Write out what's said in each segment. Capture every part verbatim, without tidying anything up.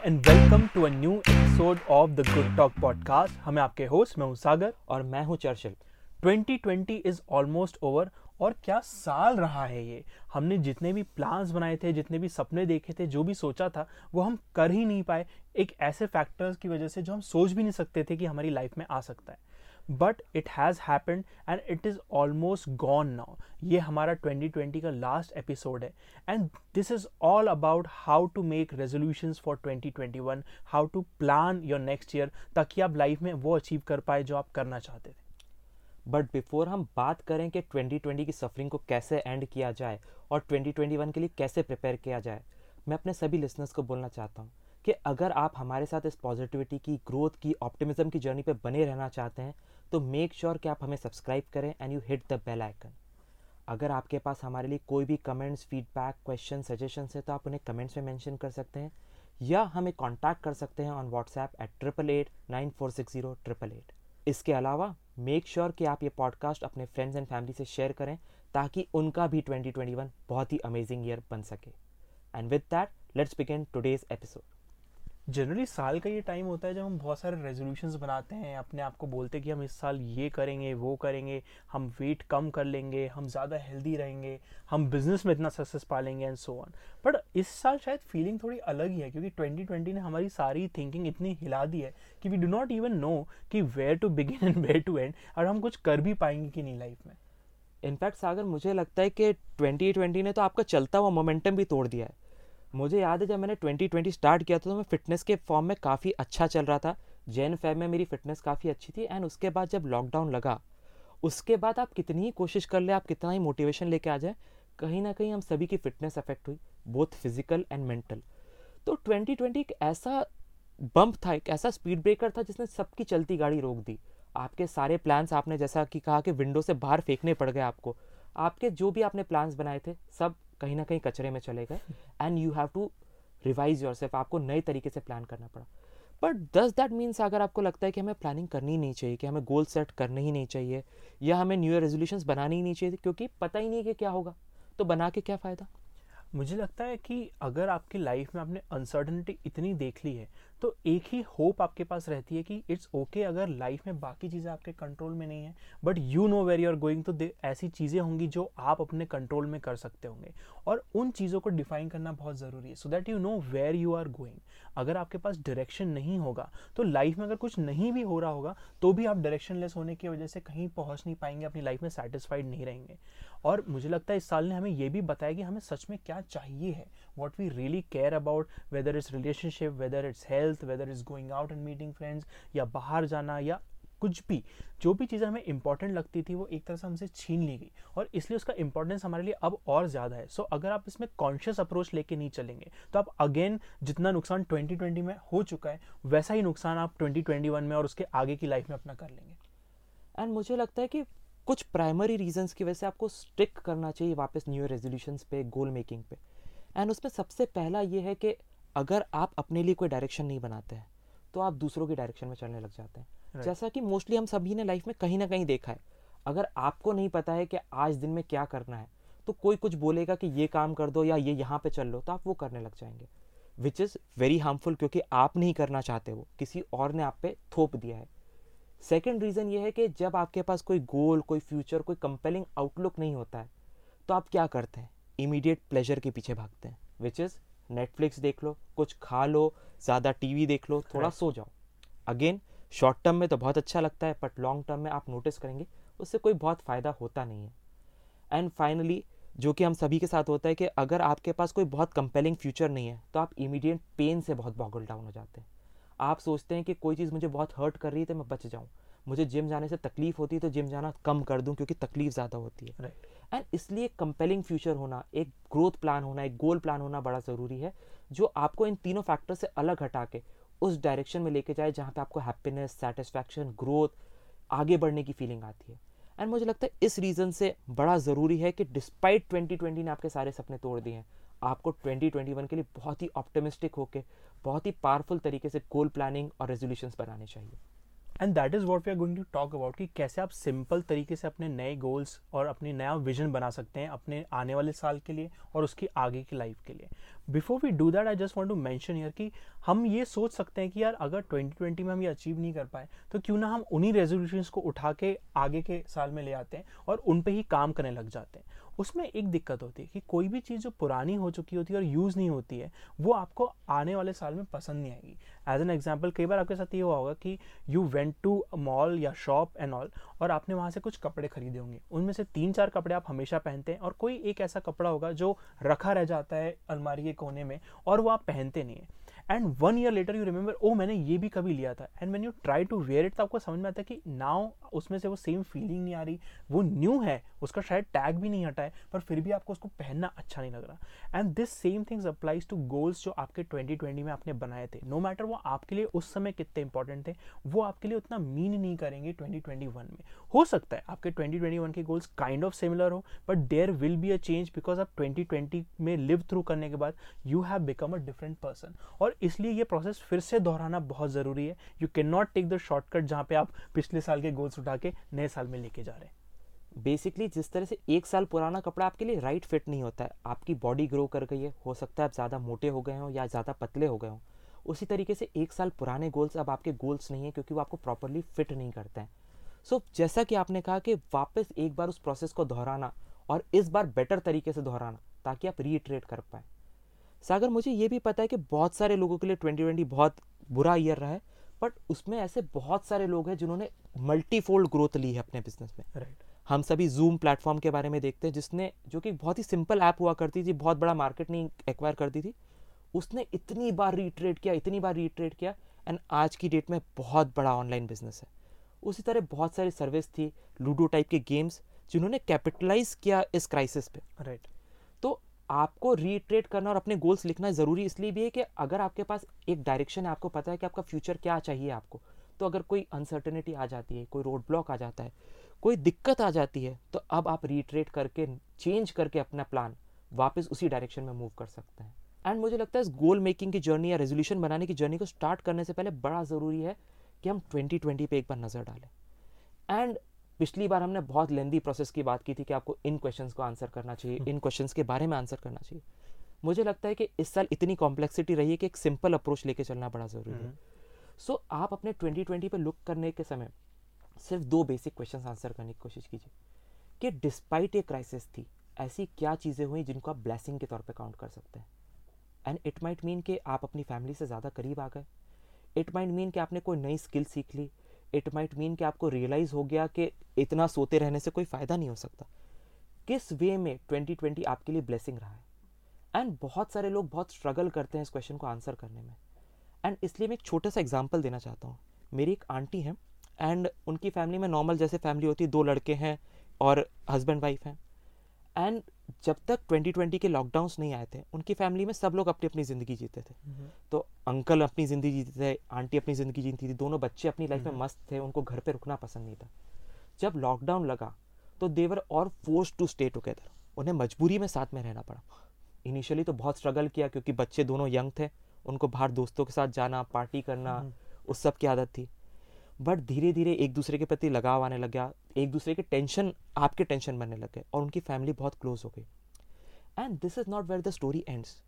and welcome to a new episode of the Good Talk podcast. हम हैं आपके host, मैं हूं सागर और मैं हूं Churchill. Twenty twenty is almost over और क्या साल रहा है ये। हमने जितने भी प्लान्स बनाए थे, जितने भी सपने देखे थे, जो भी सोचा था वो हम कर ही नहीं पाए, एक ऐसे फैक्टर्स की वजह से जो हम सोच भी नहीं सकते थे कि हमारी लाइफ में आ सकता है। But it has happened and it is almost gone now. ये हमारा ट्वेंटी ट्वेंटी का लास्ट एपिसोड है and this is all about how to make resolutions for twenty twenty one, how to plan your next year, ताकि आप life में वो achieve कर पाए जो आप करना चाहते थे। बट बिफोर हम बात करें कि ट्वेंटी ट्वेंटी की सफरिंग को कैसे एंड किया जाए और ट्वेंटी ट्वेंटी वन के लिए कैसे प्रिपेयर किया जाए, मैं अपने सभी लिसनर्स को बोलना चाहता हूँ कि अगर आप हमारे साथ इस पॉजिटिविटी की, ग्रोथ की, ऑप्टिमिज्म की जर्नी पे बने रहना चाहते हैं तो मेक श्योर sure कि आप हमें सब्सक्राइब करें and you hit the bell icon. अगर आपके पास हमारे लिए कोई भी कमेंट्स, फीडबैक, क्वेश्चन, सजेशंस है तो आप उन्हें कमेंट्स में मेंशन कर सकते हैं या हमें कॉन्टैक्ट कर सकते हैं on WhatsApp at triple eight nine four six zero triple eight. इसके अलावा मेक श्योर sure कि आप ये पॉडकास्ट अपने फ्रेंड्स एंड फैमिली से शेयर करें ताकि उनका भी ट्वेंटी ट्वेंटी वन बहुत ही अमेजिंग ईयर बन सके। And with that let's begin today's episode. Generally साल का ये टाइम होता है जब हम बहुत सारे रेजोल्यूशंस बनाते हैं, अपने आप को बोलते हैं कि हम इस साल ये करेंगे, वो करेंगे, हम वेट कम कर लेंगे, हम ज़्यादा हेल्दी रहेंगे, हम बिजनेस में इतना सक्सेस पालेंगे एंड सो ऑन। बट इस साल शायद फीलिंग थोड़ी अलग ही है क्योंकि ट्वेंटी ट्वेंटी ने हमारी सारी थिंकिंग इतनी हिला दी है कि we do not even know कि where to begin and where to end, और हम कुछ कर भी पाएंगे कि नहीं लाइफ में। इनफैक्ट सागर, मुझे लगता है कि ट्वेंटी ट्वेंटी ने तो आपका चलता हुआ मोमेंटम भी तोड़ दिया है। मुझे याद है जब मैंने ट्वेंटी ट्वेंटी स्टार्ट किया था तो मैं फिटनेस के फॉर्म में काफ़ी अच्छा चल रहा था। जैन फेब में मेरी फिटनेस काफ़ी अच्छी थी एंड उसके बाद जब लॉकडाउन लगा, उसके बाद आप कितनी ही कोशिश कर ले, आप कितना ही मोटिवेशन लेके आ जाए, कहीं ना कहीं हम सभी की फिटनेस अफेक्ट हुई, बोथ फिजिकल एंड मेंटल। तो ट्वेंटी ट्वेंटी एक ऐसा बम्प था, एक ऐसा स्पीड ब्रेकर था जिसने सबकी चलती गाड़ी रोक दी। आपके सारे प्लान्स, आपने जैसा कि कहा कि विंडो से बाहर फेंकने पड़ गए आपको, आपके जो भी आपने प्लान्स बनाए थे सब कहीं ना कहीं कचरे में चले गए and you have to revise yourself. आपको नए तरीके से प्लान करना पड़ा। बट डज दैट मीन्स अगर आपको लगता है कि हमें प्लानिंग करनी ही नहीं चाहिए, कि हमें गोल सेट करने ही नहीं चाहिए या हमें न्यू ईयर रेजोल्यूशंस बनाने ही नहीं चाहिए क्योंकि पता ही नहीं कि क्या होगा, तो बना के क्या फ़ायदा? मुझे लगता है कि अगर आपकी लाइफ में आपने अनसर्टनिटी इतनी देख ली है तो एक ही होप आपके पास रहती है कि इट्स ओके okay, अगर लाइफ में बाकी चीज़ें आपके कंट्रोल में नहीं है but you know where you are going, तो ऐसी चीज़ें होंगी जो आप अपने कंट्रोल में कर सकते होंगे और उन चीज़ों को डिफाइन करना बहुत ज़रूरी है so that you know where you are going. अगर आपके पास डायरेक्शन नहीं होगा तो लाइफ में अगर कुछ नहीं भी हो रहा होगा तो भी आप डायरेक्शन लेस होने की वजह से कहीं पहुंच नहीं पाएंगे, अपनी लाइफ में सेटिस्फाइड नहीं रहेंगे। और मुझे लगता है इस साल ने हमें यह भी बताया कि हमें सच में क्या चाहिए है, what we really care about, whether it's relationship, whether it's health, whether it's going out and meeting friends, या बाहर जाना या कुछ भी, जो भी चीज़ें हमें इंपॉर्टेंट लगती थी वो एक तरह से हमसे छीन ली गई और इसलिए उसका इंपॉर्टेंस हमारे लिए अब और ज़्यादा है। सो so, अगर आप इसमें कॉन्शियस अप्रोच लेके नहीं चलेंगे तो आप अगेन जितना नुकसान ट्वेंटी ट्वेंटी में हो चुका है वैसा ही नुकसान आप ट्वेंटी ट्वेंटी वन में और उसके आगे की लाइफ में अपना कर लेंगे। एंड मुझे लगता है कि कुछ प्राइमरी रीजंस की वजह से आपको स्टिक करना चाहिए वापस न्यू ईयर रेजोल्यूशंस पे, गोल मेकिंग पे। एंड उसमें सबसे पहला ये है कि अगर आप अपने लिए कोई डायरेक्शन नहीं बनाते हैं तो आप दूसरों की डायरेक्शन में चलने लग जाते हैं। right. जैसा कि मोस्टली हम सभी ने लाइफ में कहीं ना कहीं देखा है, अगर आपको नहीं पता है कि आज दिन में क्या करना है तो कोई कुछ बोलेगा कि ये काम कर दो या ये यहाँ पे चल लो, तो आप वो करने लग जाएंगे, विच इज़ वेरी हार्मफुल क्योंकि आप नहीं करना चाहते, वो किसी और ने आप पे थोप दिया है। सेकेंड रीज़न ये है कि जब आपके पास कोई गोल, कोई फ्यूचर, कोई कंपेलिंग आउटलुक नहीं होता है तो आप क्या करते हैं? इमीडिएट प्लेजर के पीछे भागते हैं, विच इज़ नेटफ्लिक्स देख लो, कुछ खा लो, ज़्यादा टीवी देख लो, थोड़ा सो जाओ। अगेन शॉर्ट टर्म में तो बहुत अच्छा लगता है बट लॉन्ग टर्म में आप नोटिस करेंगे उससे कोई बहुत फ़ायदा होता नहीं है। एंड फाइनली, जो कि हम सभी के साथ होता है कि अगर आपके पास कोई बहुत कंपेलिंग फ्यूचर नहीं है तो आप इमीडिएट पेन से बहुत बॉगल डाउन हो जाते हैं। आप सोचते हैं कि कोई चीज़ मुझे बहुत हर्ट कर रही है तो मैं बच जाऊँ, मुझे जिम जाने से तकलीफ होती है तो जिम जाना कम कर दूं क्योंकि तकलीफ ज़्यादा होती है। एंड इसलिए कंपेलिंग फ्यूचर होना, एक ग्रोथ प्लान होना, एक गोल प्लान होना बड़ा ज़रूरी है जो आपको इन तीनों फैक्टर से अलग हटा के उस डायरेक्शन में लेके जाए जहाँ पे आपको हैप्पीनेस, सेटिस्फैक्शन, ग्रोथ, आगे बढ़ने की फीलिंग आती है। एंड मुझे लगता है इस रीज़न से बड़ा ज़रूरी है कि डिस्पाइट ट्वेंटी ट्वेंटी ने आपके सारे सपने तोड़ दिए हैं, आपको ट्वेंटी ट्वेंटी वन के लिए बहुत ही ऑप्टिमिस्टिक होकर, बहुत ही पावरफुल तरीके से गोल प्लानिंग और रेजोल्यूशंस बनाने चाहिए। And that is what we are going to talk about कि कैसे आप सिंपल तरीके से अपने नए गोल्स और अपनी नया विजन बना सकते हैं अपने आने वाले साल के लिए और उसकी आगे की लाइफ के लिए. Before we do that I just want to mention here कि हम ये सोच सकते हैं कि यार अगर ट्वेंटी ट्वेंटी में हम ये अचीव नहीं कर पाए तो क्यों ना हम उन्हीं रेजोल्यूशंस को उठा के आगे के साल में ले आते हैं और उन पे ही काम करने लग जाते हैं. उसमें एक दिक्कत होती है कि कोई भी चीज़ जो पुरानी हो चुकी होती है और यूज़ नहीं होती है वो आपको आने वाले साल में पसंद नहीं आएगी. एज एन एग्जाम्पल, कई बार आपके साथ ये हुआ होगा कि यू वेंट टू मॉल या शॉप एंड ऑल और आपने वहाँ से कुछ कपड़े खरीदे होंगे. उनमें से तीन चार कपड़े आप हमेशा पहनते हैं और कोई एक ऐसा कपड़ा होगा जो रखा रह जाता है अलमारी के कोने में और वो आप पहनते नहीं है. And one year later you remember, ओ मैंने ये भी कभी लिया था. And when you try to wear it तो आपको समझ में आता है कि नाउ उसमें से वो सेम फीलिंग नहीं आ रही, वो न्यू है, उसका शायद टैग भी नहीं हटा है, पर फिर भी आपको उसको पहनना अच्छा नहीं लग रहा. And this same things applies to goals जो आपके ट्वेंटी ट्वेंटी में आपने बनाए थे. नो मैटर वो आपके लिए उस समय कितने इंपॉर्टेंट थे, वो आपके लिए उतना मीन नहीं करेंगे ट्वेंटी ट्वेंटी वन में. हो सकता है आपके ट्वेंटी ट्वेंटी वन के गोल्स काइंड ऑफ सिमिलर हो, but there will be a change because आप ट्वेंटी ट्वेंटी में लिव थ्रू करने के बाद you have become a different person. और इसलिए ये प्रोसेस फिर से दोहराना बहुत ज़रूरी है. You can not take the shortcut जहाँ पे आप पिछले साल के गोल्स उठा के नए साल में लेके जा रहे हैं. बेसिकली जिस तरह से एक साल पुराना कपड़ा आपके लिए राइट फिट नहीं होता है, आपकी बॉडी ग्रो कर गई है, हो सकता है आप ज़्यादा मोटे हो गए हो या ज़्यादा पतले हो गए हो, उसी तरीके से एक साल पुराने गोल्स अब आपके गोल्स नहीं है क्योंकि वो आपको प्रॉपरली फिट नहीं करते हैं. सो so, जैसा कि आपने कहा कि वापस एक बार उस प्रोसेस को दोहराना और इस बार बेटर तरीके से दोहराना ताकि आप रीइटरेट कर पाएँ. सागर, मुझे ये भी पता है कि बहुत सारे लोगों के लिए ट्वेंटी ट्वेंटी बहुत बुरा ईयर रहा है, बट उसमें ऐसे बहुत सारे लोग हैं जिन्होंने मल्टीफोल्ड ग्रोथ ली है अपने बिजनेस में. राइट. हम सभी जूम प्लेटफॉर्म के बारे में देखते हैं, जिसने जो कि बहुत ही सिंपल ऐप हुआ करती थी, बहुत बड़ा मार्केट नहीं एक्वायर करती थी, उसने इतनी बार रीट्रेड किया इतनी बार रीट्रेड किया एंड आज की डेट में बहुत बड़ा ऑनलाइन बिजनेस है. उसी तरह बहुत सारी सर्विस थी, लूडो टाइप के गेम्स, जिन्होंने कैपिटलाइज किया इस क्राइसिस पे. राइट. तो आपको रीट्रेट करना और अपने गोल्स लिखना ज़रूरी इसलिए भी है कि अगर आपके पास एक डायरेक्शन है, आपको पता है कि आपका फ्यूचर क्या चाहिए आपको, तो अगर कोई अनसर्टेनिटी आ जाती है, कोई रोड ब्लॉक आ जाता है, कोई दिक्कत आ जाती है, तो अब आप रीट्रेट करके चेंज करके अपना प्लान वापस उसी डायरेक्शन में मूव कर सकते हैं. एंड मुझे लगता है इस गोल मेकिंग की जर्नी या रेजोल्यूशन बनाने की जर्नी को स्टार्ट करने से पहले बड़ा ज़रूरी है कि हम ट्वेंटी ट्वेंटी पे एक बार नज़र डालें. एंड पिछली बार हमने बहुत लेंदी प्रोसेस की बात की थी कि आपको इन क्वेश्चंस को आंसर करना चाहिए, इन क्वेश्चंस के बारे में आंसर करना चाहिए. मुझे लगता है कि इस साल इतनी कॉम्प्लेक्सिटी रही है कि एक सिंपल अप्रोच लेके चलना बड़ा ज़रूरी है. सो so, आप अपने ट्वेंटी ट्वेंटी पे लुक करने के समय सिर्फ दो बेसिक क्वेश्चंस आंसर करने की कोशिश कीजिए कि डिस्पाइट ये क्राइसिस थी, ऐसी क्या चीज़ें हुई जिनको आप ब्लेसिंग के तौर पे काउंट कर सकते हैं. एंड इट माइट मीन कि आप अपनी फैमिली से ज़्यादा करीब आ गए, इट माइट मीन कि आपने कोई नई स्किल सीख ली, इट माइट मीन कि आपको रियलाइज़ हो गया कि इतना सोते रहने से कोई फ़ायदा नहीं हो सकता. किस वे में ट्वेंटी ट्वेंटी आपके लिए ब्लेसिंग रहा है. एंड बहुत सारे लोग बहुत स्ट्रगल करते हैं इस क्वेश्चन को आंसर करने में. एंड इसलिए मैं एक छोटा सा एग्जांपल देना चाहता हूँ. मेरी एक आंटी हैं एंड उनकी फैमिली में नॉर्मल जैसे फैमिली होती है, दो लड़के हैं और हस्बैंड वाइफ हैं. एंड जब तक ट्वेंटी ट्वेंटी के लॉकडाउन्स नहीं आए थे, उनकी फैमिली में सब लोग अपनी अपनी ज़िंदगी जीते थे. तो अंकल अपनी ज़िंदगी जीते थे, आंटी अपनी ज़िंदगी जीती थी, दोनों बच्चे अपनी लाइफ में मस्त थे, उनको घर पे रुकना पसंद नहीं था. जब लॉकडाउन लगा तो देवर और फोर्स टू स्टे टुगेदर, उन्हें मजबूरी में साथ में रहना पड़ा. इनिशियली तो बहुत स्ट्रगल किया क्योंकि बच्चे दोनों यंग थे, उनको बाहर दोस्तों के साथ जाना, पार्टी करना, उस सब की आदत थी. बट धीरे धीरे एक दूसरे के प्रति लगाव आने लग गया, एक दूसरे के टेंशन आपके टेंशन बनने लग गए और उनकी फैमिली बहुत क्लोज हो गई. And this is not where the story ends.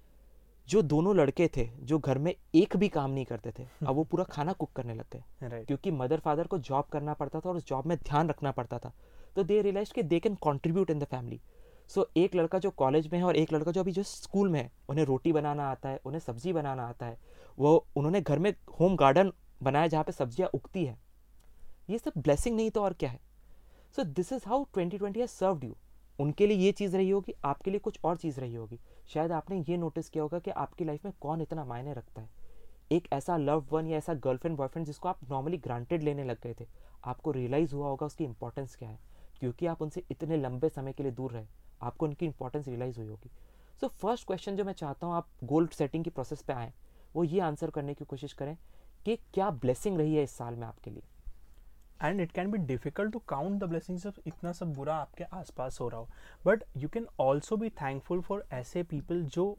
जो दोनों लड़के थे जो घर में एक भी काम नहीं करते थे, अब वो पूरा खाना कुक करने लग गए. right. क्योंकि मदर फादर को जॉब करना पड़ता था और उस जॉब में ध्यान रखना पड़ता था. तो दे रियलाइज कि they can contribute in the family. So एक लड़का जो कॉलेज में है और एक लड़का जो अभी जो स्कूल में है, उन्हें रोटी बनाना आता है, उन्हें सब्जी बनाना आता है. वो उन्होंने घर में होम गार्डन बनाया जहाँ पे सब्जियाँ उगती है. ये सब ब्लेसिंग नहीं तो और क्या है. So this is how twenty twenty has served you. उनके लिए ये चीज़ रही होगी, आपके लिए कुछ और चीज़ रही होगी. शायद आपने ये नोटिस किया होगा कि आपकी लाइफ में कौन इतना मायने रखता है. एक ऐसा लव वन या ऐसा गर्लफ्रेंड बॉयफ्रेंड जिसको आप नॉर्मली ग्रांटेड लेने लग गए थे, आपको रियलाइज़ हुआ होगा उसकी इंपॉर्टेंस क्या है. क्योंकि आप उनसे इतने लंबे समय के लिए दूर रहे, आपको उनकी इंपॉर्टेंस रियलाइज़ हुई होगी. सो फर्स्ट क्वेश्चन जो मैं चाहता हूँ आप गोल सेटिंग की प्रोसेस पे आएँ, वो ये आंसर करने की कोशिश करें कि क्या ब्लेसिंग रही है इस साल में आपके लिए. And it can be difficult to count the blessings जब इतना सब बुरा आपके आसपास हो रहा हो, but you can also be thankful for ऐसे पीपल जो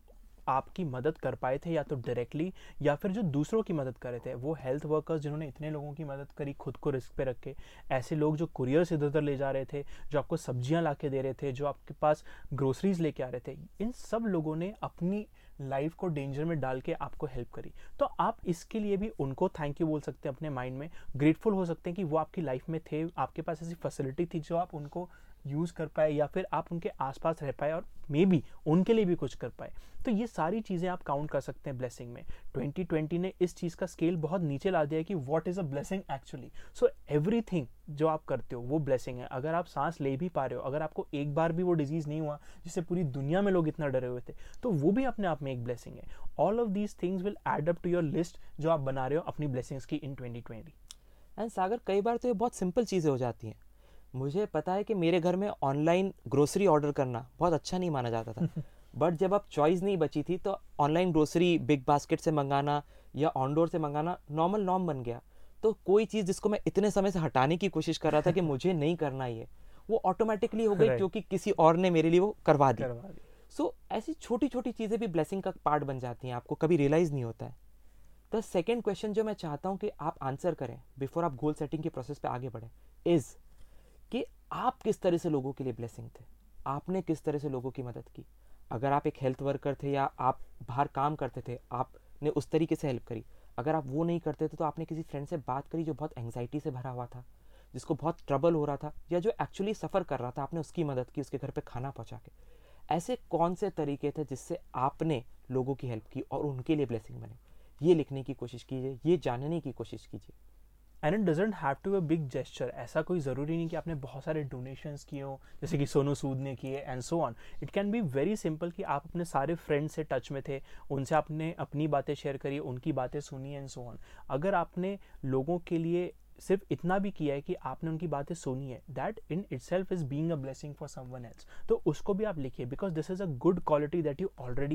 आपकी मदद कर पाए थे, या तो डायरेक्टली या फिर जो दूसरों की मदद कर रहे थे, वो हेल्थ वर्कर्स जिन्होंने इतने लोगों की मदद करी खुद को रिस्क पे रख के, ऐसे लोग जो कुरियर से इधर उधर ले जा रहे थे, जो आपको सब्जियां ला के दे रहे थे, जो आपके पास ग्रोसरीज लेके आ रहे थे, इन सब लोगों ने अपनी लाइफ को डेंजर में डाल के आपको हेल्प करी। तो आप इसके लिए भी उनको थैंक यू बोल सकते हैं, अपने माइंड में ग्रेटफुल हो सकते हैं कि वो आपकी लाइफ में थे, आपके पास ऐसी फैसिलिटी थी जो आप उनको यूज़ कर पाए, या फिर आप उनके आसपास रह पाए और मे बी उनके लिए भी कुछ कर पाए। तो ये सारी चीज़ें आप काउंट कर सकते हैं ब्लेसिंग में। ट्वेंटी ट्वेंटी ने इस चीज़ का स्केल बहुत नीचे ला दिया है कि what is a blessing actually. So everything जो आप करते हो वो ब्लेसिंग है। अगर आप सांस ले भी पा रहे हो, अगर आपको एक बार भी वो डिजीज़ नहीं हुआ जिससे पूरी दुनिया में लोग इतना डरे हुए थे, तो वो भी अपने आप में एक ब्लेसिंग है। All of these things will add up to your list जो आप बना रहे हो अपनी ब्लेसिंग्स की in twenty twenty. And Sagar, कई बार तो ये बहुत सिंपल चीज़ें हो जाती हैं। मुझे पता है कि मेरे घर में ऑनलाइन ग्रोसरी ऑर्डर करना बहुत अच्छा नहीं माना जाता था, बट जब अब चॉइस नहीं बची थी तो ऑनलाइन ग्रोसरी बिग बास्केट से मंगाना या ऑनडोर से मंगाना नॉर्मल नॉर्म बन गया। तो कोई चीज़ जिसको मैं इतने समय से हटाने की कोशिश कर रहा था कि मुझे नहीं करना ही है, वो ऑटोमेटिकली हो गई Right. क्योंकि किसी और ने मेरे लिए वो करवा दी। करवा दी। सो so, ऐसी छोटी छोटी चीज़ें भी ब्लेसिंग का पार्ट बन जाती हैं, आपको कभी रियलाइज़ नहीं होता है। द सेकेंड क्वेश्चन जो मैं चाहता हूँ कि आप आंसर करें बिफोर आप गोल सेटिंग के प्रोसेस पे आगे बढ़ें इज़ कि आप किस तरह से लोगों के लिए ब्लेसिंग थे, आपने किस तरह से लोगों की मदद की। अगर आप एक हेल्थ वर्कर थे या आप बाहर काम करते थे, आपने उस तरीके से हेल्प करी। अगर आप वो नहीं करते थे तो आपने किसी फ्रेंड से बात करी जो बहुत एंग्जाइटी से भरा हुआ था, जिसको बहुत ट्रबल हो रहा था, या जो एक्चुअली सफ़र कर रहा था, आपने उसकी मदद की, उसके घर पे खाना पहुंचा के। ऐसे कौन से तरीके थे जिससे आपने लोगों की हेल्प की और उनके लिए ब्लेसिंग बने? ये लिखने की कोशिश कीजिए, ये जानने की कोशिश कीजिए। And it doesn't have to a big gesture. ऐसा कोई ज़रूरी नहीं कि आपने बहुत सारे डोनेशंस किए हो जैसे कि सोनू सूद ने किए and so on. It can be very simple कि आप अपने सारे फ्रेंड्स से टच में थे, उनसे आपने अपनी बातें शेयर करी, उनकी बातें सुनी एंड सो ऑन। अगर आपने लोगों के लिए सिर्फ इतना भी किया है कि आपने उनकी बातें सुनी है, that in itself is being a blessing for someone else. तो उसको भी आप लिखिए because this is a good quality that you already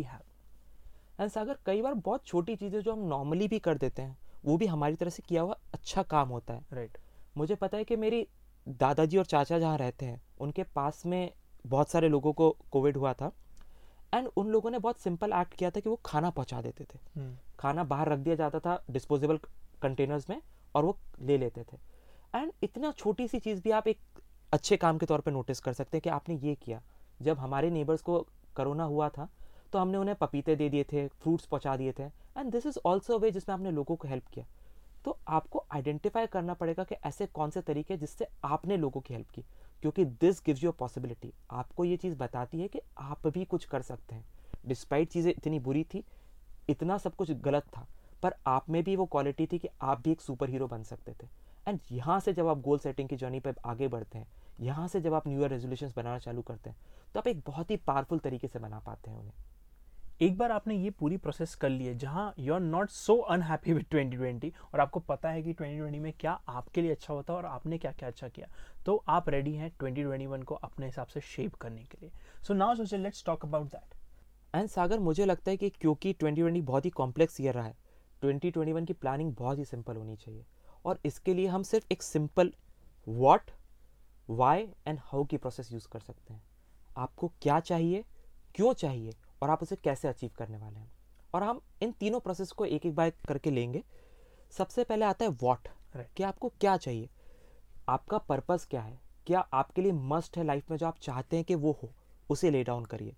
have. And Sagar, कई बार बहुत छोटी चीज़ें जो हम नॉर्मली भी कर देते हैं वो भी हमारी तरफ से किया हुआ अच्छा काम होता है। राइट। मुझे पता है कि मेरी दादाजी और चाचा जहाँ रहते हैं उनके पास में बहुत सारे लोगों को कोविड हुआ था, एंड उन लोगों ने बहुत सिंपल एक्ट किया था कि वो खाना पहुँचा देते थे। hmm. खाना बाहर रख दिया जाता था डिस्पोजेबल कंटेनर्स में और वो ले लेते थे। एंड इतना छोटी सी चीज़ भी आप एक अच्छे काम के तौर पे नोटिस कर सकते हैं कि आपने ये किया। जब हमारे नेबर्स को कोरोना हुआ था तो हमने उन्हें पपीते दे दिए थे, फ्रूट्स पहुंचा दिए थे, and this is also way जिसमें आपने लोगों को हेल्प किया। तो आपको आइडेंटिफाई करना पड़ेगा कि ऐसे कौन से तरीके जिससे आपने लोगों की हेल्प की, क्योंकि this gives you a possibility. आपको ये चीज़ बताती है कि आप भी कुछ कर सकते हैं। डिस्पाइट चीज़ें इतनी बुरी थी, इतना सब कुछ गलत था, पर आप में भी वो क्वालिटी थी कि आप भी एक सुपर हीरो बन सकते थे। एंड यहाँ से जब आप गोल सेटिंग की जर्नी पर आगे बढ़ते हैं, यहाँ से जब आप न्यू ईयर रेजोल्यूशंस बनाना चालू करते हैं, तो आप एक बहुत ही पावरफुल तरीके से बना पाते हैं उन्हें। एक बार आपने ये पूरी प्रोसेस कर ली है जहाँ you are not so unhappy with twenty twenty और आपको पता है कि ट्वेंटी ट्वेंटी में क्या आपके लिए अच्छा होता है और आपने क्या क्या अच्छा किया, तो आप रेडी हैं ट्वेंटी ट्वेंटी वन को अपने हिसाब से शेप करने के लिए। सो नाउ सोचिए, let's talk about that. And Sagar, मुझे लगता है कि क्योंकि ट्वेंटी ट्वेंटी बहुत ही कॉम्प्लेक्स ईयर रहा है, ट्वेंटी ट्वेंटी वन की प्लानिंग बहुत ही सिंपल होनी चाहिए। और इसके लिए हम सिर्फ एक simple what, why and how की प्रोसेस यूज़ कर सकते हैं। आपको क्या चाहिए, क्यों चाहिए, और आप उसे कैसे अचीव करने वाले हैं। और हम इन तीनों प्रोसेस को एक एक बार करके लेंगे। सबसे पहले आता है व्हाट, कि आपको क्या चाहिए, आपका पर्पस क्या है, क्या आपके लिए मस्ट है लाइफ में जो आप चाहते हैं कि वो हो, उसे ले डाउन करिए।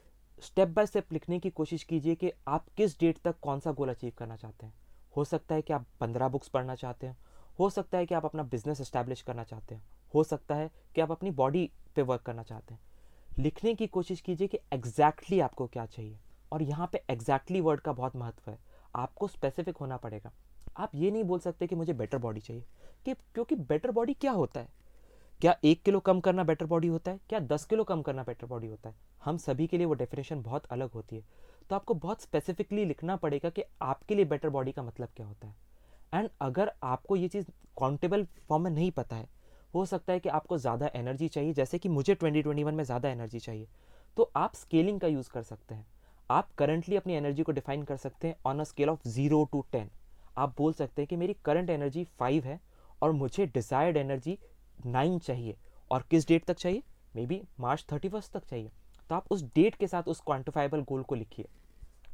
स्टेप बाय स्टेप लिखने की कोशिश कीजिए कि आप किस डेट तक कौन सा गोल अचीव करना चाहते हैं। हो सकता है कि आप पंद्रह बुक्स पढ़ना चाहते हैं, हो सकता है कि आप अपना बिजनेस एस्टैब्लिश करना चाहते हैं, हो सकता है कि आप अपनी बॉडी पे वर्क करना चाहते हैं। लिखने की कोशिश कीजिए कि एग्जैक्टली exactly आपको क्या चाहिए। और यहाँ पे एग्जैक्टली वर्ड का बहुत महत्व है, आपको स्पेसिफिक होना पड़ेगा। आप ये नहीं बोल सकते कि मुझे बेटर बॉडी चाहिए, कि क्योंकि बेटर बॉडी क्या होता है? क्या एक किलो कम करना बेटर बॉडी होता है? क्या दस किलो कम करना बेटर बॉडी होता है? हम सभी के लिए वो डेफिनेशन बहुत अलग होती है। तो आपको बहुत स्पेसिफिकली लिखना पड़ेगा कि आपके लिए बेटर बॉडी का मतलब क्या होता है। एंड अगर आपको ये चीज़ काउंटेबल फॉर्म में नहीं पता है, हो सकता है कि आपको ज़्यादा एनर्जी चाहिए, जैसे कि मुझे ट्वेंटी ट्वेंटी वन में ज़्यादा एनर्जी चाहिए, तो आप स्केलिंग का यूज़ कर सकते हैं। आप करंटली अपनी एनर्जी को डिफाइन कर सकते हैं on a scale of zero to ten. आप बोल सकते हैं कि मेरी करंट एनर्जी फाइव है और मुझे डिज़ायर्ड एनर्जी नाइन चाहिए, और किस डेट तक चाहिए? Maybe March thirty first तक चाहिए। तो आप उस डेट के साथ उस क्वान्टिफाइबल गोल को लिखिए।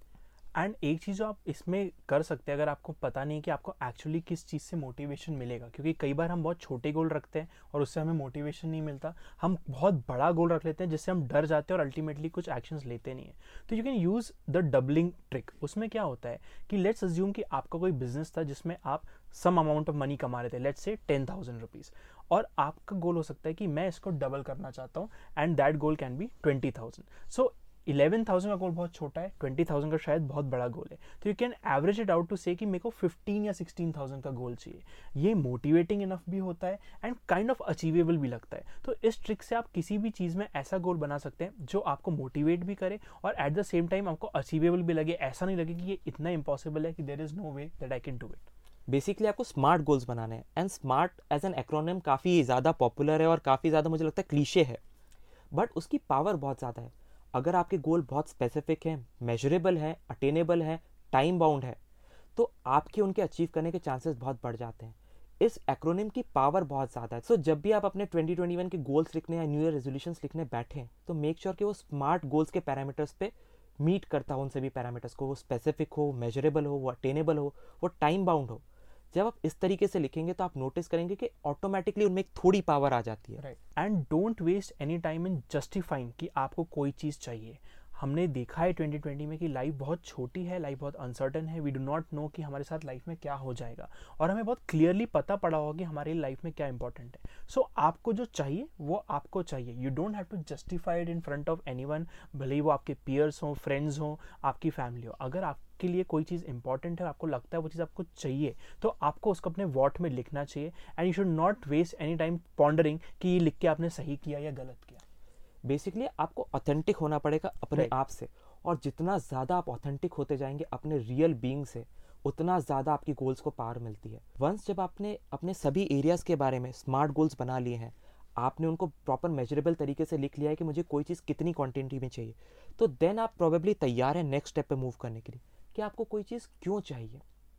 एंड एक चीज़ जो आप इसमें कर सकते हैं, अगर आपको पता नहीं कि आपको एक्चुअली किस चीज़ से मोटिवेशन मिलेगा, क्योंकि कई बार हम बहुत छोटे गोल रखते हैं और उससे हमें मोटिवेशन नहीं मिलता, हम बहुत बड़ा गोल रख लेते हैं जिससे हम डर जाते हैं और अल्टीमेटली कुछ एक्शंस लेते नहीं हैं। तो you can use the doubling trick. उसमें क्या होता है कि लेट्स अज्यूम कि आपका कोई बिजनेस था जिसमें आप सम अमाउंट ऑफ मनी कमा रहे थे, let's say ten thousand rupees, और आपका गोल हो सकता है कि मैं इसको डबल करना चाहता हूँ, and that goal can be twenty thousand. So eleven thousand का गोल बहुत छोटा है, ट्वेंटी थाउजेंड का शायद बहुत बड़ा गोल है, तो you can average it out to say कि मेरे को फिफ्टीन या सिक्सटीन थाउजेंड का गोल चाहिए। ये मोटिवेटिंग इनफ भी होता है एंड काइंड ऑफ अचीवेबल भी लगता है। तो इस ट्रिक से आप किसी भी चीज़ में ऐसा गोल बना सकते हैं जो आपको मोटिवेट भी करे और एट द सेम टाइम आपको अचीवेबल भी लगे, ऐसा नहीं लगे कि ये इतना इम्पॉसिबल है कि there is no way that I can do it. Basically आपको स्मार्ट गोल्स बनाने हैं, and smart as an acronym काफ़ी ज़्यादा पॉपुलर है और काफ़ी ज़्यादा मुझे लगता है क्लीशे है, बट उसकी पावर बहुत ज़्यादा है। अगर आपके गोल बहुत स्पेसिफिक हैं, मेजरेबल हैं, अटेनेबल हैं, टाइम बाउंड है, तो आपके उनके अचीव करने के चांसेस बहुत बढ़ जाते हैं। इस एक्रोनिम की पावर बहुत ज़्यादा है। सो so, जब भी आप अपने ट्वेंटी ट्वेंटी वन के गोल्स लिखने या न्यू ईयर रेजोल्यूशंस लिखने बैठें, तो मेक श्योर कि वो स्मार्ट गोल्स के पैरामीटर्स पे मीट करता हो, उन सभी पैरामीटर्स को, वो स्पेसिफिक हो, मेजरेबल हो, वो अटेनेबल हो, वो टाइम बाउंड हो। जब आप इस तरीके से लिखेंगे तो आप नोटिस करेंगे कि ऑटोमेटिकली उनमें एक थोड़ी पावर आ जाती है। Right, and don't waste any time in justifying कि आपको कोई चीज़ चाहिए। हमने देखा है ट्वेंटी ट्वेंटी में कि लाइफ बहुत छोटी है, लाइफ बहुत अनसर्टन है, वी डू नॉट नो कि हमारे साथ लाइफ में क्या हो जाएगा, और हमें बहुत क्लियरली पता पड़ा होगा कि हमारी लाइफ में क्या इंपॉर्टेंट है। सो so, आपको जो चाहिए वो आपको चाहिए, you don't have to justify it in front of anyone, भले ही वो आपके पीयर्स हों, फ्रेंड्स हों, आपकी फैमिली हो। अगर आपके लिए कोई चीज़ इंपॉर्टेंट है, आपको लगता है वो चीज़ आपको चाहिए, तो आपको उसको अपने वॉट में लिखना चाहिए, and you should not waste any time pondering कि ये लिख के आपने सही किया या गलत किया। बेसिकली आपको ऑथेंटिक होना पड़ेगा अपने Right. आप से, और जितना ज़्यादा आप ऑथेंटिक होते जाएंगे अपने रियल बीइंग से, उतना ज़्यादा आपकी गोल्स को पावर मिलती है। वंस जब आपने अपने सभी एरियाज़ के बारे में स्मार्ट गोल्स बना लिए हैं, आपने उनको प्रॉपर मेजरेबल तरीके से लिख लिया है कि मुझे कोई चीज़ कितनी क्वांटिटी में चाहिए, तो देन आप प्रोबेबली तैयार हैं नेक्स्ट स्टेप पे मूव करने के लिए कि आपको कोई चीज़ क्यों चाहिए।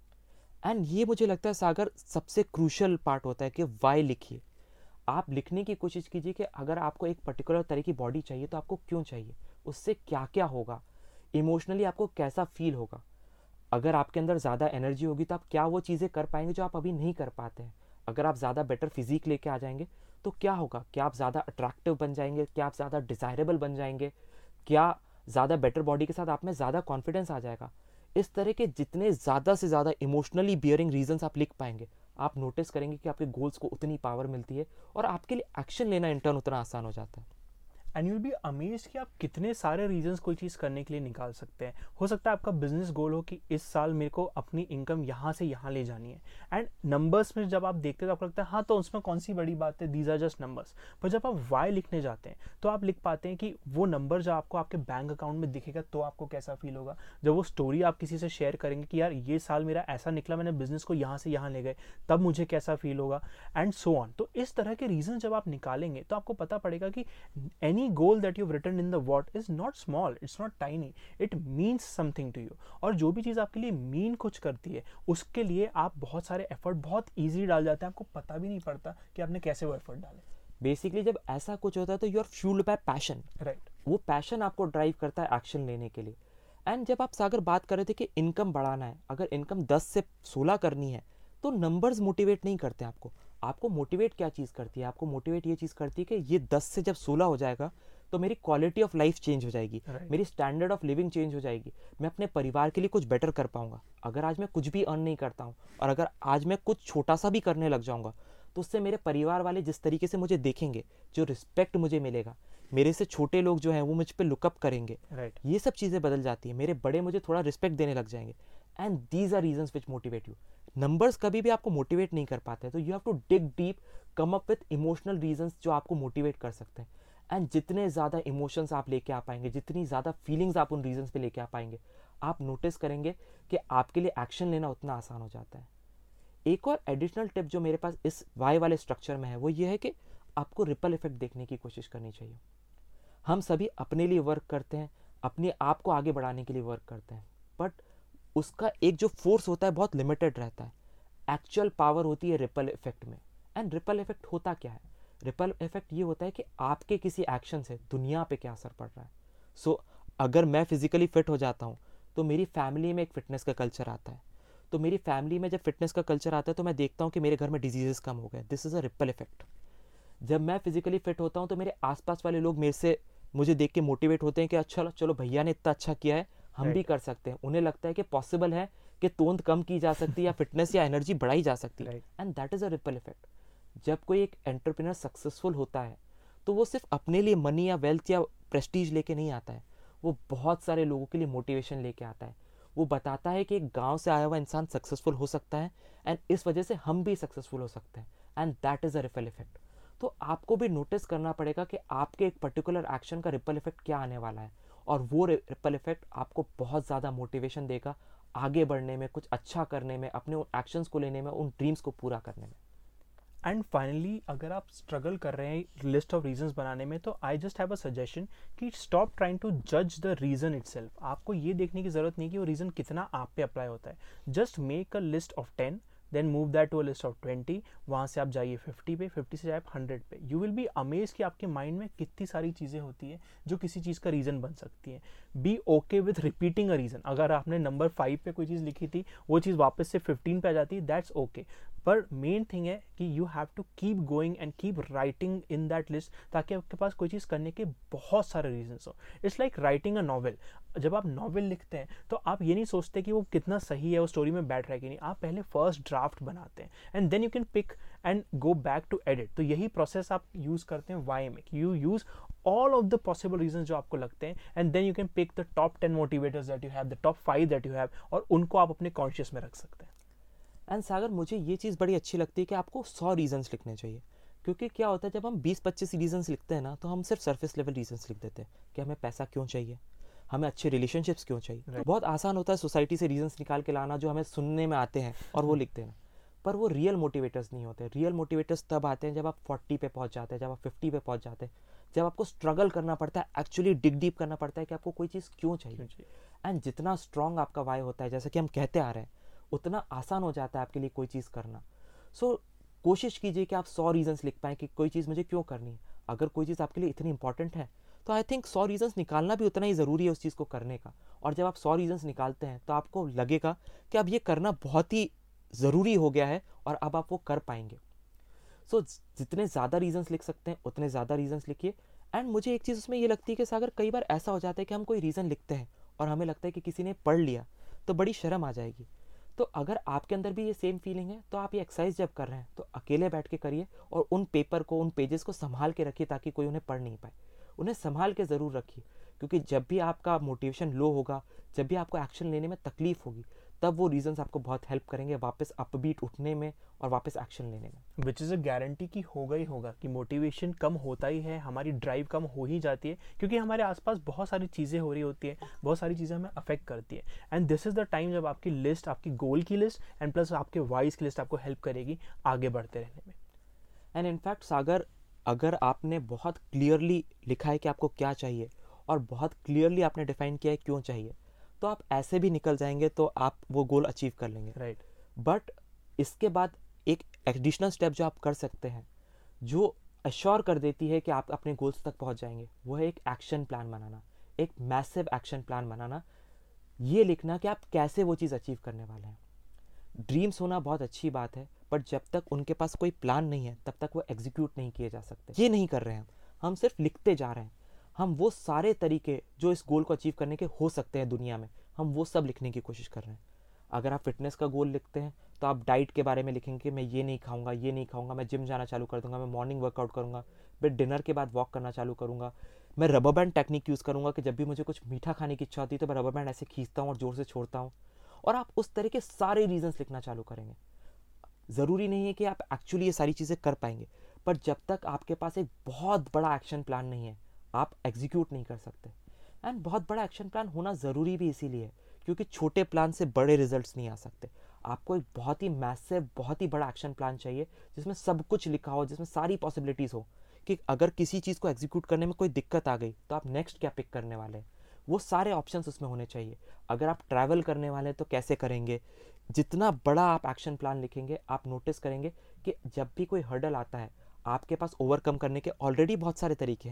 एंड ये मुझे लगता है सागर सबसे क्रूशल पार्ट होता है कि वाई लिखिए। आप लिखने की कोशिश कीजिए कि अगर आपको एक पर्टिकुलर तरह की बॉडी चाहिए तो आपको क्यों चाहिए, उससे क्या क्या होगा, इमोशनली आपको कैसा फील होगा। अगर आपके अंदर ज़्यादा एनर्जी होगी तो आप क्या वो चीज़ें कर पाएंगे जो आप अभी नहीं कर पाते हैं। अगर आप ज़्यादा बेटर फिजिक लेके आ जाएंगे तो क्या होगा, क्या आप ज़्यादा अट्रैक्टिव बन जाएंगे, क्या आप ज़्यादा डिज़ायरेबल बन जाएंगे, क्या ज़्यादा बेटर बॉडी के साथ आप में ज़्यादा कॉन्फिडेंस आ जाएगा। इस तरह के जितने ज़्यादा से ज़्यादा इमोशनली बियरिंग रीजंस आप लिख पाएंगे, आप नोटिस करेंगे कि आपके गोल्स को उतनी पावर मिलती है और आपके लिए एक्शन लेना इंटर्न उतना आसान हो जाता है। एंड यूल बी अमेज्ड कि आप कितने सारे रीजंस कोई चीज़ करने के लिए निकाल सकते हैं। हो सकता है आपका बिजनेस गोल हो कि इस साल मेरे को अपनी इनकम यहाँ से यहाँ ले जानी है, एंड नंबर्स में जब आप देखते हैं तो आपको लगता है हाँ तो उसमें कौन सी बड़ी बात है, दीज आर जस्ट नंबर्स। पर जब आप वाई लिखने जाते हैं तो आप लिख पाते हैं कि वो नंबर जब आपको आपके बैंक अकाउंट में दिखेगा तो आपको कैसा फील होगा, जब वो स्टोरी आप किसी से शेयर करेंगे कि यार ये साल मेरा ऐसा निकला, मैंने बिजनेस को यहाँ से यहाँ ले गए, तब मुझे कैसा फील होगा, एंड सो ऑन। तो इस तरह के रीजन जब आप निकालेंगे तो आपको पता पड़ेगा कि any goal that you written in the what is not small, it's not tiny, it means something to you। और जो भी चीज़ आपके लिए मीन कुछ करती है उसके लिए आप बहुत सारे एफर्ट बहुत इजी डाल जाते हैं, आपको पता भी नहीं पड़ता कि आपने कैसे वो एफर्ट डाले। बेसिकली जब ऐसा कुछ होता है तो you are fueled by passion. Right, वो पैशन आपको ड्राइव करता है एक्शन लेने के लिए। एंड जब आप सागर बात कर रहे थे कि इनकम बढ़ाना है, अगर इनकम दस से सोलह करनी है तो नंबर्स मोटिवेट नहीं करते आपको। आपको मोटिवेट क्या चीज़ करती है, आपको मोटिवेट ये चीज़ करती है कि ये दस से जब सोलह हो जाएगा तो मेरी क्वालिटी ऑफ लाइफ चेंज हो जाएगी, right. मेरी स्टैंडर्ड ऑफ लिविंग चेंज हो जाएगी, मैं अपने परिवार के लिए कुछ बेटर कर पाऊंगा। अगर आज मैं कुछ भी अर्न नहीं करता हूँ और अगर आज मैं कुछ छोटा सा भी करने लग जाऊंगा तो उससे मेरे परिवार वाले जिस तरीके से मुझे देखेंगे, जो रिस्पेक्ट मुझे मिलेगा, मेरे से छोटे लोग जो हैं वो मुझ पर लुकअप करेंगे, right. ये सब चीज़ें बदल जाती हैं। मेरे बड़े मुझे थोड़ा रिस्पेक्ट देने लग जाएंगे, and these are reasons which motivate you. Numbers कभी भी आपको मोटिवेट नहीं कर पाते, तो you have to dig deep, come up with emotional reasons जो आपको मोटिवेट कर सकते हैं। एंड जितने ज़्यादा इमोशंस आप लेके आ पाएंगे, जितनी ज़्यादा फीलिंग्स आप उन रीजंस पे लेके आ पाएंगे, आप नोटिस करेंगे कि आपके लिए एक्शन लेना उतना आसान हो जाता है। एक और एडिशनल टिप जो मेरे पास इस वाई वाले स्ट्रक्चर में है वो ये है कि आपको रिपल इफेक्ट देखने की कोशिश करनी चाहिए। हम सभी अपने लिए वर्क करते हैं, अपने आप को आगे बढ़ाने के लिए वर्क करते हैं, बट उसका एक जो फोर्स होता है बहुत लिमिटेड रहता है। एक्चुअल पावर होती है रिपल इफेक्ट में। एंड रिपल इफेक्ट होता क्या है? रिपल इफेक्ट ये होता है कि आपके किसी एक्शन से दुनिया पे क्या असर पड़ रहा है। सो so, अगर मैं फिजिकली फिट हो जाता हूँ तो मेरी फैमिली में एक फ़िटनेस का कल्चर आता है। तो मेरी फैमिली में जब फिटनेस का कल्चर आता है तो मैं देखता हूँ कि मेरे घर में डिजीजेस कम हो गए। This is a ripple effect. जब मैं फिजिकली फिट होता हूँ तो मेरे आसपास वाले लोग मेरे से मुझे देख के मोटिवेट होते हैं कि अच्छा चलो भैया ने इतना अच्छा किया है, हम भी Right. कर सकते हैं। उन्हें लगता है कि पॉसिबल है कि तोंद कम की जा सकती है या फिटनेस या एनर्जी बढ़ाई जा सकती है। Right. And that is a ripple effect. जब कोई एक एंटरप्रेन्योर सक्सेसफुल होता है तो वो सिर्फ अपने लिए मनी या वेल्थ या प्रेस्टीज लेके नहीं आता है, वो बहुत सारे लोगों के लिए मोटिवेशन लेके आता है। वो बताता है कि एक गांव से आया हुआ इंसान सक्सेसफुल हो सकता है एंड इस वजह से हम भी सक्सेसफुल हो सकते हैं। And that is a ripple effect. तो आपको भी नोटिस करना पड़ेगा कि आपके एक पर्टिकुलर एक्शन का रिपल इफेक्ट क्या आने वाला है, और वो रिपल इफेक्ट आपको बहुत ज़्यादा मोटिवेशन देगा आगे बढ़ने में, कुछ अच्छा करने में, अपने एक्शंस को लेने में, उन ड्रीम्स को पूरा करने में। एंड फाइनली अगर आप स्ट्रगल कर रहे हैं लिस्ट ऑफ रीजंस बनाने में, तो I just have a suggestion कि स्टॉप ट्राइंग टू जज द रीजन इटसेल्फ। आपको ये देखने की जरूरत नहीं कि वो रीजन कितना आप पे अप्लाई होता है। Just make a list of ten, then move that to a list of twenty, वहाँ से आप जाइए फिफ्टी पे, फिफ्टी से जाए आप हंड्रेड पे। यू विल बी अमेज कि आपके माइंड में कितनी सारी चीज़ें होती है जो किसी चीज़ का रीज़न बन सकती है। Be okay with repeating a reason. अगर आपने नंबर फाइव पे कोई चीज़ लिखी थी, वो चीज़ वापस से फिफ्टीन पे आ जाती है, दैट्स ओके। पर मेन थिंग है कि you have to keep going and keep writing in that list, ताकि आपके पास कोई चीज़ करने के बहुत सारे रीजंस हो। It's like writing a novel. जब आप नॉवल लिखते हैं तो आप ये नहीं सोचते कि वो कितना सही है, वो स्टोरी में बैठ रहा है कि नहीं। आप पहले फर्स्ट ड्राफ्ट बनाते हैं and then you can pick and go back to edit. तो यही प्रोसेस आप यूज़ करते हैं वाई में। You use all of the possible reasons जो आपको लगते हैं, and then you can pick the top ten motivators that you have, the top five that you have, और उनको आप अपने कॉन्शियस में रख सकते हैं। एंड सागर, मुझे ये चीज़ बड़ी अच्छी लगती है कि आपको सौ रीजंस लिखने चाहिए। क्योंकि क्या होता है, जब हम बीस पच्चीस रीजंस लिखते हैं ना, तो हम सिर्फ सरफेस लेवल रीजंस लिख देते हैं कि हमें पैसा क्यों चाहिए, हमें अच्छे रिलेशनशिप्स क्यों चाहिए। Right. तो बहुत आसान होता है सोसाइटी से रीजंस निकाल के लाना जो हमें सुनने में आते हैं और वो लिख देना। पर वो रियल मोटिवेटर्स नहीं होते। रियल मोटिवेटर्स तब आते हैं जब आप फोर्टी पे पहुंच जाते हैं, जब आप फिफ्टी पे पहुंच जाते हैं, जब आपको स्ट्रगल करना पड़ता है, एक्चुअली डिग डीप करना पड़ता है कि आपको कोई चीज़ क्यों चाहिए। एंड जितना स्ट्रांग आपका वाई होता है, जैसा कि हम कहते आ रहे हैं, उतना आसान हो जाता है आपके लिए कोई चीज़ करना। सो so, कोशिश कीजिए कि आप सौ रीजंस लिख पाएँ कि कोई चीज़ मुझे क्यों करनी है। अगर कोई चीज़ आपके लिए इतनी इंपॉर्टेंट है तो आई थिंक सौ रीजंस निकालना भी उतना ही ज़रूरी है उस चीज़ को करने का। और जब आप सौ रीजंस निकालते हैं तो आपको लगेगा कि अब ये करना बहुत ही ज़रूरी हो गया है और अब आप वो कर पाएंगे। सो so, जितने ज़्यादा रीजंस लिख सकते हैं उतने ज़्यादा रीजंस लिखिए। एंड मुझे एक चीज़ उसमें ये लगती है कि सागर, कई बार ऐसा हो जाता है कि हम कोई रीज़न लिखते हैं और हमें लगता है कि किसी ने पढ़ लिया तो बड़ी शर्म आ जाएगी। तो अगर आपके अंदर भी ये सेम फीलिंग है तो आप ये एक्सरसाइज जब कर रहे हैं तो अकेले बैठ के करिए और उन पेपर को, उन पेजेस को संभाल के रखिए ताकि कोई उन्हें पढ़ नहीं पाए। उन्हें संभाल के ज़रूर रखिए, क्योंकि जब भी आपका मोटिवेशन लो होगा, जब भी आपको एक्शन लेने में तकलीफ होगी, तब वो रीजंस आपको बहुत हेल्प करेंगे वापस अपबीट उठने में और वापस एक्शन लेने में। विच इज़ अ गारंटी कि होगा ही होगा, कि मोटिवेशन कम होता ही है, हमारी ड्राइव कम हो ही जाती है, क्योंकि हमारे आसपास बहुत सारी चीज़ें हो रही होती हैं, बहुत सारी चीज़ें हमें अफेक्ट करती है। And this is the time जब आपकी लिस्ट, आपकी गोल की लिस्ट एंड प्लस आपके वाइज की लिस्ट आपको हेल्प करेगी आगे बढ़ते रहने में। एंड इनफैक्ट सागर, अगर आपने बहुत क्लियरली लिखा है कि आपको क्या चाहिए और बहुत क्लियरली आपने डिफाइन किया है क्यों चाहिए, तो आप ऐसे भी निकल जाएंगे तो आप वो गोल अचीव कर लेंगे। राइट। बट इसके बाद एक एडिशनल स्टेप जो आप कर सकते हैं, जो अश्योर कर देती है कि आप अपने गोल्स तक पहुंच जाएंगे, वो है एक एक्शन प्लान बनाना, एक मैसिव एक्शन प्लान बनाना। ये लिखना कि आप कैसे वो चीज़ अचीव करने वाले हैं। ड्रीम्स होना बहुत अच्छी बात है, बट जब तक उनके पास कोई प्लान नहीं है तब तक वो एग्जीक्यूट नहीं किए जा सकते। ये नहीं कर रहे हैं हम हम सिर्फ लिखते जा रहे हैं। हम वो सारे तरीके जो इस गोल को अचीव करने के हो सकते हैं दुनिया में, हम वो सब लिखने की कोशिश कर रहे हैं। अगर आप फिटनेस का गोल लिखते हैं तो आप डाइट के बारे में लिखेंगे, मैं ये नहीं खाऊंगा, ये नहीं खाऊंगा, मैं जिम जाना चालू कर दूंगा, मैं मॉर्निंग वर्कआउट करूंगा, मैं डिनर के बाद वॉक करना चालू करूंगा, मैं रबर बैंड टेक्निक यूज़ करूंगा कि जब भी मुझे कुछ मीठा खाने की इच्छा होती है तो मैं रबर बैंड ऐसे खींचता हूँ और जोर से छोड़ता हूँ। और आप उस तरह के सारे रीजंस लिखना चालू करेंगे। ज़रूरी नहीं है कि आप एक्चुअली ये सारी चीज़ें कर पाएंगे, पर जब तक आपके पास एक बहुत बड़ा एक्शन प्लान नहीं है, आप एग्जीक्यूट नहीं कर सकते। एंड बहुत बड़ा एक्शन प्लान होना ज़रूरी भी इसीलिए है क्योंकि छोटे प्लान से बड़े रिजल्ट्स नहीं आ सकते। आपको एक बहुत ही मैसिव, बहुत ही बड़ा एक्शन प्लान चाहिए जिसमें सब कुछ लिखा हो, जिसमें सारी पॉसिबिलिटीज़ हो कि अगर किसी चीज़ को एग्जीक्यूट करने में कोई दिक्कत आ गई तो आप नेक्स्ट क्या पिक करने वाले हैं, वो सारे ऑप्शंस उसमें होने चाहिए। अगर आप ट्रैवल करने वाले हैं तो कैसे करेंगे। जितना बड़ा आप एक्शन प्लान लिखेंगे, आप नोटिस करेंगे कि जब भी कोई हर्डल आता है, आपके पास ओवरकम करने के ऑलरेडी बहुत सारे तरीके हैं।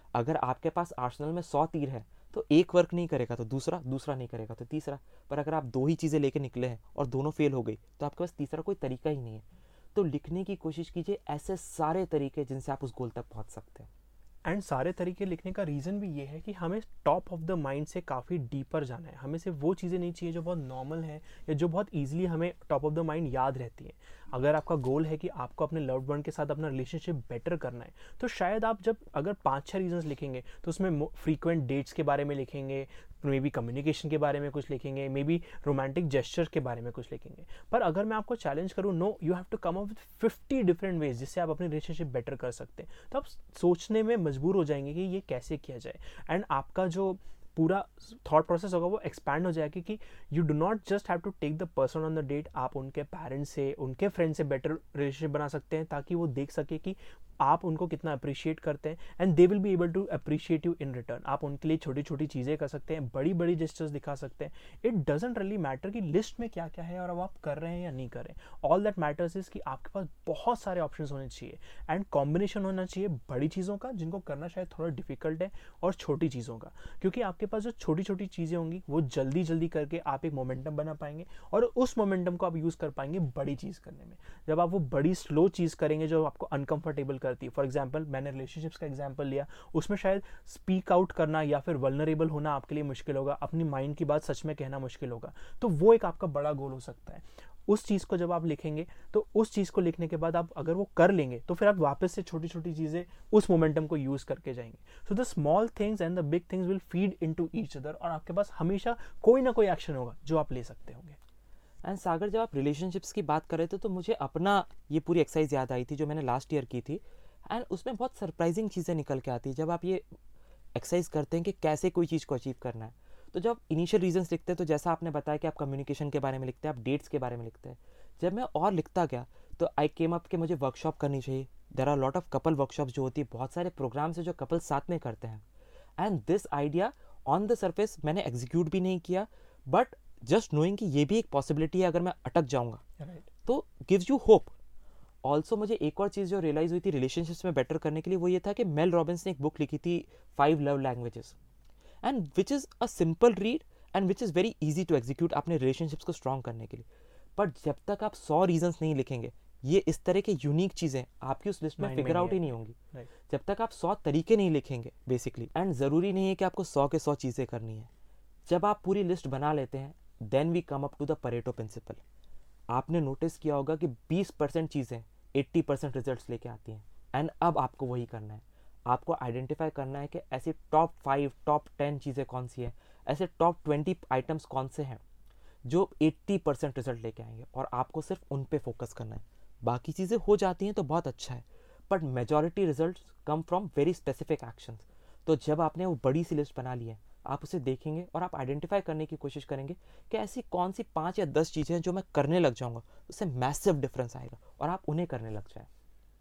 अगर आपके पास आर्सेनल में सौ तीर है तो एक वर्क नहीं करेगा तो दूसरा, दूसरा नहीं करेगा तो तीसरा, पर अगर आप दो ही चीज़ें लेके निकले हैं और दोनों फेल हो गई तो आपके पास तीसरा कोई तरीका ही नहीं है। तो लिखने की कोशिश कीजिए ऐसे सारे तरीके जिनसे आप उस गोल तक पहुंच सकते हैं। एंड सारे तरीके लिखने का रीज़न भी ये है कि हमें टॉप ऑफ द माइंड से काफ़ी डीपर जाना है। हमें सिर्फ वो चीज़ें नहीं चाहिए जो बहुत नॉर्मल है या जो बहुत ईजिली हमें टॉप ऑफ द माइंड याद रहती है। अगर आपका गोल है कि आपको अपने लव्ड वन के साथ अपना रिलेशनशिप बेटर करना है, तो शायद आप जब अगर पाँच छः रीजंस लिखेंगे तो उसमें फ्रीक्वेंट डेट्स के बारे में लिखेंगे, मे बी कम्युनिकेशन के बारे में कुछ लिखेंगे, मे बी रोमांटिक जेस्चर के बारे में कुछ लिखेंगे। पर अगर मैं आपको चैलेंज करूँ, no, you have to come up with fifty different ways जिससे आप अपनी रिलेशनशिप बेटर कर सकते हैं, तो आप सोचने में मजबूर हो जाएंगे कि ये कैसे किया जाए। एंड आपका जो पूरा थॉट प्रोसेस होगा वो एक्सपैंड हो जाएगा कि you do not just have to take the person on the date, आप उनके पेरेंट्स से, उनके फ्रेंड से बेटर रिलेशनशिप बना सकते हैं ताकि वो देख सके कि आप उनको कितना अप्रिशिएट करते हैं and they will be able to appreciate you in return. आप उनके लिए छोटी छोटी चीज़ें कर सकते हैं, बड़ी बड़ी जेस्चर्स दिखा सकते हैं। इट डजेंट रियली मैटर कि लिस्ट में क्या क्या है और अब आप कर रहे हैं या नहीं कर रहे हैं। ऑल दैट मैटर्स इज कि आपके पास बहुत सारे ऑप्शन होने चाहिए एंड कॉम्बिनेशन होना चाहिए बड़ी चीज़ों का जिनको करना शायद थोड़ा डिफिकल्ट है और छोटी चीज़ों का, क्योंकि आपके पास जो छोटी छोटी चीज़ें होंगी वो जल्दी जल्दी करके आप एक मोमेंटम बना पाएंगे और उस मोमेंटम को आप यूज़ कर पाएंगे बड़ी चीज़ करने में। जब आप वो बड़ी स्लो चीज़ करेंगे जो आपको अनकंफर्टेबल करती है, फॉर एग्जांपल मैंने रिलेशनशिप्स का एग्जांपल लिया, उसमें शायद स्पीक आउट करना या फिर वल्नरेबल होना आपके लिए मुश्किल होगा, अपनी माइंड की बात सच में कहना मुश्किल होगा, तो वो एक आपका बड़ा गोल हो सकता है। उस चीज़ को जब आप लिखेंगे तो उस चीज़ को लिखने के बाद आप अगर वो कर लेंगे तो फिर आप वापस से छोटी छोटी चीज़ें उस मोमेंटम को यूज़ करके जाएंगे। So the small things and the big things will feed into each other और आपके पास हमेशा कोई ना कोई एक्शन होगा जो आप ले सकते होंगे। एंड सागर, जब आप रिलेशनशिप्स की बात कर रहे थे तो मुझे अपना ये पूरी एक्सरसाइज याद आई थी जो मैंने लास्ट ईयर की थी, एंड उसमें बहुत सरप्राइजिंग चीज़ें निकल के आती है जब आप ये एक्सरसाइज करते हैं कि कैसे कोई चीज़ को अचीव करना है। तो जब इनिशियल रीजंस लिखते हैं तो जैसा आपने बताया कि आप कम्युनिकेशन के बारे में लिखते हैं, आप डेट्स के बारे में लिखते हैं, जब मैं और लिखता गया तो आई केम अप कि मुझे वर्कशॉप करनी चाहिए। There are lot of couple workshops जो होती है, बहुत सारे प्रोग्राम्स है जो कपल साथ में करते हैं, and this idea on the surface मैंने एग्जीक्यूट भी नहीं किया, बट जस्ट नोइंग कि ये भी एक पॉसिबिलिटी है अगर मैं अटक जाऊंगा right. तो गिव्स यू होप। ऑल्सो मुझे एक और चीज़ जो रियलाइज हुई थी रिलेशनशिप्स में बेटर करने के लिए वो ये था कि मेल रॉबिन्स ने एक बुक लिखी थी, five love languages, and which is a simple read and which is very easy to execute अपने रिलेशनशिप्स को स्ट्रॉन्ग करने के लिए। बट जब तक आप सौ रीजंस नहीं लिखेंगे, ये इस तरह के यूनिक चीज़ें आपकी उस लिस्ट में फिगर आउट ही नहीं होंगी जब तक आप सौ तरीके नहीं लिखेंगे बेसिकली। एंड ज़रूरी नहीं है कि आपको सौ के सौ चीज़ें करनी है। जब आप पूरी लिस्ट बना लेते हैं then we come up to the Pareto principle. आपने नोटिस किया होगा कि बीस परसेंट चीज़ें अस्सी परसेंट रिजल्ट्स लेके आती हैं, एंड अब आपको वही करना है। आपको आइडेंटिफाई करना है कि ऐसी टॉप फाइव टॉप टेन चीज़ें कौन सी हैं, ऐसे टॉप ट्वेंटी आइटम्स कौन से हैं जो अस्सी परसेंट रिजल्ट लेके आएंगे, और आपको सिर्फ उन पे फोकस करना है। बाकी चीज़ें हो जाती हैं तो बहुत अच्छा है, but majority results come from very specific actions. तो जब आपने वो बड़ी सी लिस्ट बना ली है, आप उसे देखेंगे और आप आइडेंटिफाई करने की कोशिश करेंगे कि ऐसी कौन सी पाँच या दस चीज़ें हैं जो मैं करने लग जाऊंगा, उससे मैसिव डिफरेंस आएगा और आप उन्हें करने लग जाए।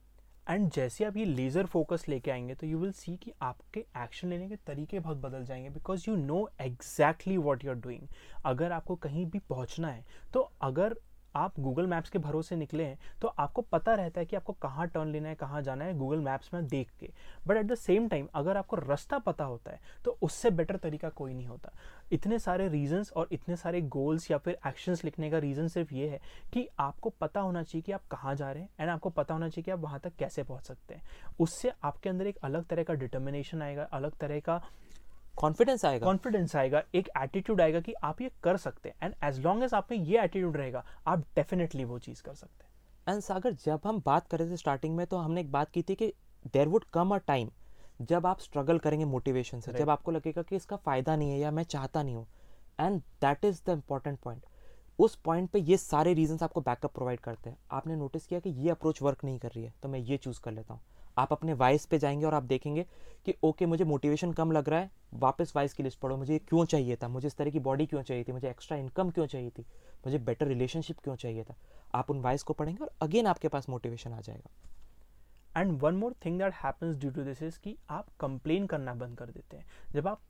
एंड जैसे आप ये लेज़र फोकस लेके आएंगे तो यू विल सी कि आपके एक्शन लेने के तरीके बहुत बदल जाएंगे, because you know exactly what you are doing. अगर आपको कहीं भी पहुंचना है तो अगर आप गूगल मैप्स के भरोसे निकले हैं तो आपको पता रहता है कि आपको कहाँ टर्न लेना है, कहाँ जाना है, गूगल मैप्स में देख के। But at the same time अगर आपको रास्ता पता होता है तो उससे बेटर तरीका कोई नहीं होता। इतने सारे रीजंस और इतने सारे गोल्स या फिर एक्शंस लिखने का रीज़न सिर्फ ये है कि आपको पता होना चाहिए कि आप कहाँ जा रहे हैं एंड आपको पता होना चाहिए कि आप वहाँ तक कैसे पहुँच सकते हैं। उससे आपके अंदर एक अलग तरह का डिटर्मिनेशन आएगा, अलग तरह का कॉन्फिडेंस आएगा कॉन्फिडेंस आएगा, एक एटीट्यूड आएगा कि आप ये कर सकते हैं। एंड एज लॉन्ग एज आप में ये एटीट्यूड रहेगा आप डेफिनेटली वो चीज़ कर सकते हैं। एंड सागर, जब हम बात कर रहे थे स्टार्टिंग में तो हमने एक बात की थी कि there would come a time जब आप स्ट्रगल करेंगे मोटिवेशन से, जब आपको लगेगा कि इसका फ़ायदा नहीं है या मैं चाहता नहीं हूँ, and that is the important point. उस पॉइंट पे ये सारे रीजंस आपको बैकअप प्रोवाइड करते हैं। आपने नोटिस किया कि ये अप्रोच वर्क नहीं कर रही है तो मैं ये चूज़ कर लेता हूँ। आप अपने वाइस पे जाएंगे और आप देखेंगे कि ओके मुझे मोटिवेशन कम लग रहा है, वापस वाइस की लिस्ट पढ़ो, मुझे क्यों चाहिए था, मुझे इस तरह की बॉडी क्यों चाहिए थी, मुझे एक्स्ट्रा इनकम क्यों चाहिए थी, मुझे बेटर रिलेशनशिप क्यों चाहिए था। आप उन वाइस को पढ़ेंगे और अगेन आपके पास मोटिवेशन आ जाएगा। And one more thing that happens due to this is कि आप कंप्लेन करना बंद कर देते हैं। जब आप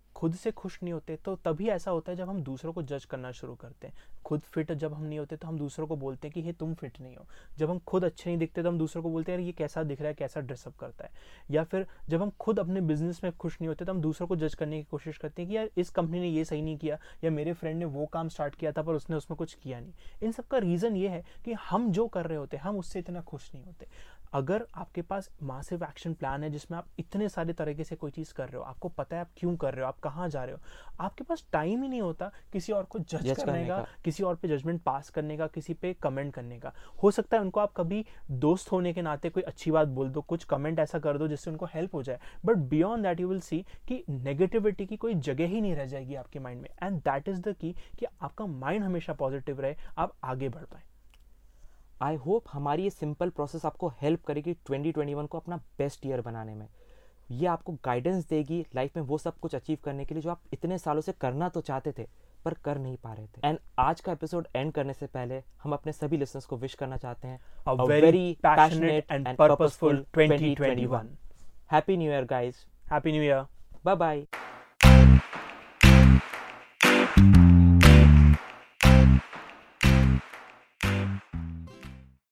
खुद से खुश नहीं होते तो तभी ऐसा होता है जब हम दूसरों को जज करना शुरू करते हैं। खुद फिट जब हम नहीं होते तो हम दूसरों को बोलते हैं कि हे तुम फिट नहीं हो। जब हम खुद अच्छे नहीं दिखते तो हम दूसरों को बोलते हैं यार ये कैसा दिख रहा है, कैसा ड्रेसअप करता है। या फिर जब हम खुद अपने बिजनेस में खुश नहीं होते तो हम दूसरों को जज करने की कोशिश करते हैं कि यार इस कंपनी ने ये सही नहीं किया, या मेरे फ्रेंड ने वो काम स्टार्ट किया था पर उसने उसमें कुछ किया नहीं। इन सब का रीज़न ये है कि हम जो कर रहे होते हैं हम उससे इतना खुश नहीं होते। अगर आपके पास मासिव एक्शन प्लान है जिसमें आप इतने सारे तरीके से कोई चीज़ कर रहे हो, आपको पता है आप क्यों कर रहे हो, आप कहाँ जा रहे हो, आपके पास टाइम ही नहीं होता किसी और को जज करने, करने का, किसी और पे जजमेंट पास करने का, किसी पे कमेंट करने का। हो सकता है उनको आप कभी दोस्त होने के नाते कोई अच्छी बात बोल दो, कुछ कमेंट ऐसा कर दो जिससे उनको हेल्प हो जाए, but beyond that you will see कि नेगेटिविटी की कोई जगह ही नहीं रह जाएगी आपके माइंड में। And that is the key कि आपका माइंड हमेशा पॉजिटिव रहे, आप आगे बढ़ पाए। आई होप हमारी ये सिंपल प्रोसेस आपको हेल्प करेगी ट्वेंटी ट्वेंटी वन को अपना बेस्ट ईयर बनाने में। ये आपको गाइडेंस देगी लाइफ में वो सब कुछ अचीव करने के लिए जो आप इतने सालों से करना तो चाहते थे पर कर नहीं पा रहे थे। एंड आज का एपिसोड एंड करने से पहले हम अपने सभी लिसनर्स को विश करना चाहते हैं a very passionate and purposeful twenty twenty one. Happy new year guys. Happy new year. Bye bye.